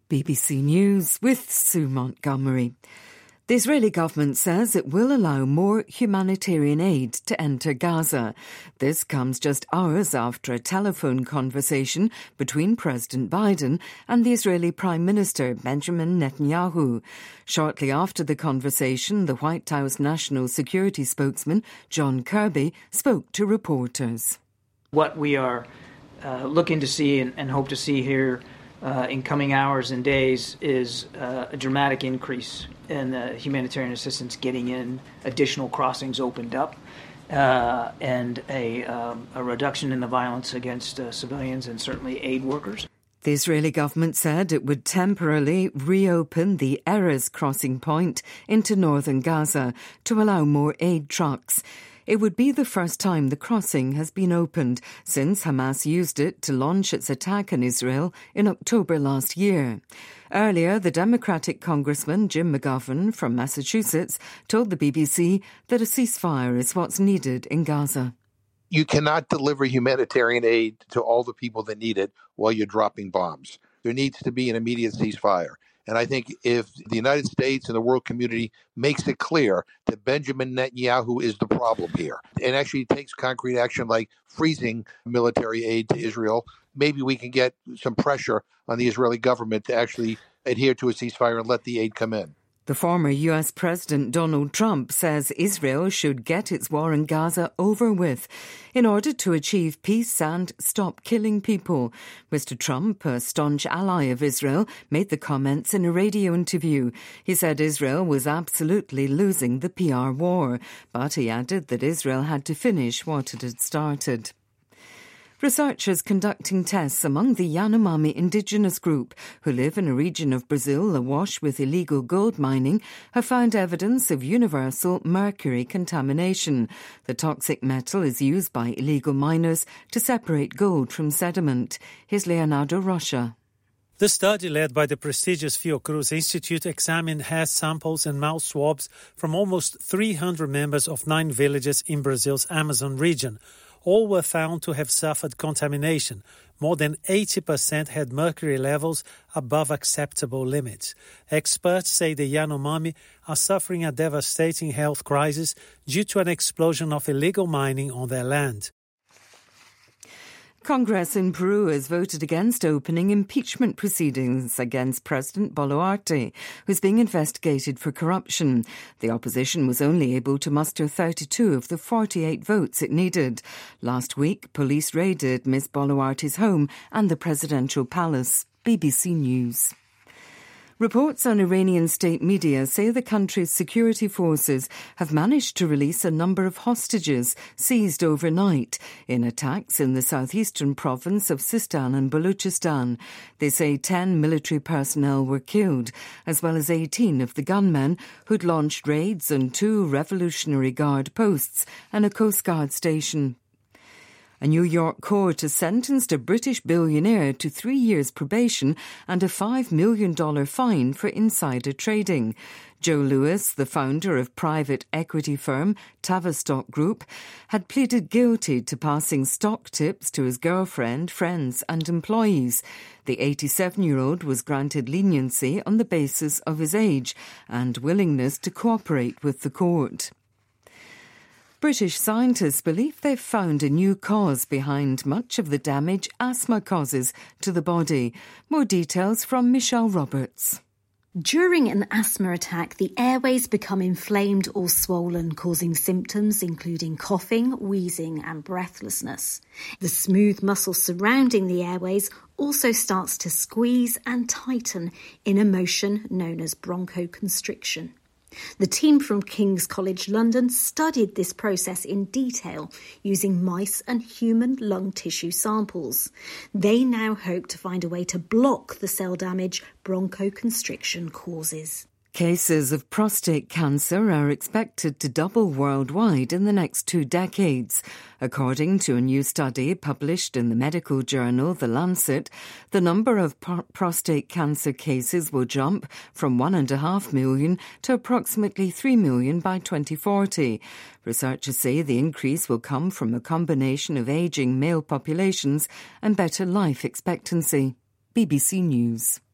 BBC News with Sue Montgomery. The Israeli government says it will allow more humanitarian aid to enter Gaza. This comes just hours after a telephone conversation between President Biden and the Israeli Prime Minister Benjamin Netanyahu. Shortly after the conversation, the White House National Security spokesman John Kirby spoke to reporters. What we are looking to see and hope to see here in coming hours and days is a dramatic increase in humanitarian assistance getting in, additional crossings opened up, and a reduction in the violence against civilians and certainly aid workers. The Israeli government said it would temporarily reopen the Erez crossing point into northern Gaza to allow more aid trucks. It would be the first time the crossing has been opened since Hamas used it to launch its attack on Israel in October last year. Earlier, the Democratic Congressman Jim McGovern from Massachusetts told the BBC that a ceasefire is what's needed in Gaza. You cannot deliver humanitarian aid to all the people that need it while you're dropping bombs. There needs to be an immediate ceasefire. And I think if the United States and the world community makes it clear that Benjamin Netanyahu is the problem here and actually takes concrete action like freezing military aid to Israel, maybe we can get some pressure on the Israeli government to actually adhere to a ceasefire and let the aid come in. The former US President Donald Trump says Israel should get its war in Gaza over with in order to achieve peace and stop killing people. Mr. Trump, a staunch ally of Israel, made the comments in a radio interview. He said Israel was absolutely losing the PR war, but he added that Israel had to finish what it had started. Researchers conducting tests among the Yanomami indigenous group, who live in a region of Brazil awash with illegal gold mining, have found evidence of universal mercury contamination. The toxic metal is used by illegal miners to separate gold from sediment. Here's Leonardo Rocha. The study, led by the prestigious Fiocruz Institute, examined hair samples and mouth swabs from almost 300 members of 9 villages in Brazil's Amazon region. All were found to have suffered contamination. More than 80% had mercury levels above acceptable limits. Experts say the Yanomami are suffering a devastating health crisis due to an explosion of illegal mining on their land. Congress in Peru has voted against opening impeachment proceedings against President Boluarte, who's being investigated for corruption. The opposition was only able to muster 32 of the 48 votes it needed. Last week, police raided Ms. Boluarte's home and the presidential palace. BBC News. Reports on Iranian state media say the country's security forces have managed to release a number of hostages seized overnight in attacks in the southeastern province of Sistan and Baluchistan. They say 10 military personnel were killed, as well as 18 of the gunmen who'd launched raids on 2 Revolutionary Guard posts and a Coast Guard station. A New York court has sentenced a British billionaire to 3 years probation and a $5 million fine for insider trading. Joe Lewis, the founder of private equity firm Tavistock Group, had pleaded guilty to passing stock tips to his girlfriend, friends and employees. The 87-year-old was granted leniency on the basis of his age and willingness to cooperate with the court. British scientists believe they've found a new cause behind much of the damage asthma causes to the body. More details from Michelle Roberts. During an asthma attack, the airways become inflamed or swollen, causing symptoms including coughing, wheezing and breathlessness. The smooth muscle surrounding the airways also starts to squeeze and tighten in a motion known as bronchoconstriction. The team from King's College London studied this process in detail using mice and human lung tissue samples. They now hope to find a way to block the cell damage bronchoconstriction causes. Cases of prostate cancer are expected to double worldwide in the next 2 decades. According to a new study published in the medical journal The Lancet, the number of prostate cancer cases will jump from 1.5 million to approximately 3 million by 2040. Researchers say the increase will come from a combination of ageing male populations and better life expectancy. BBC News.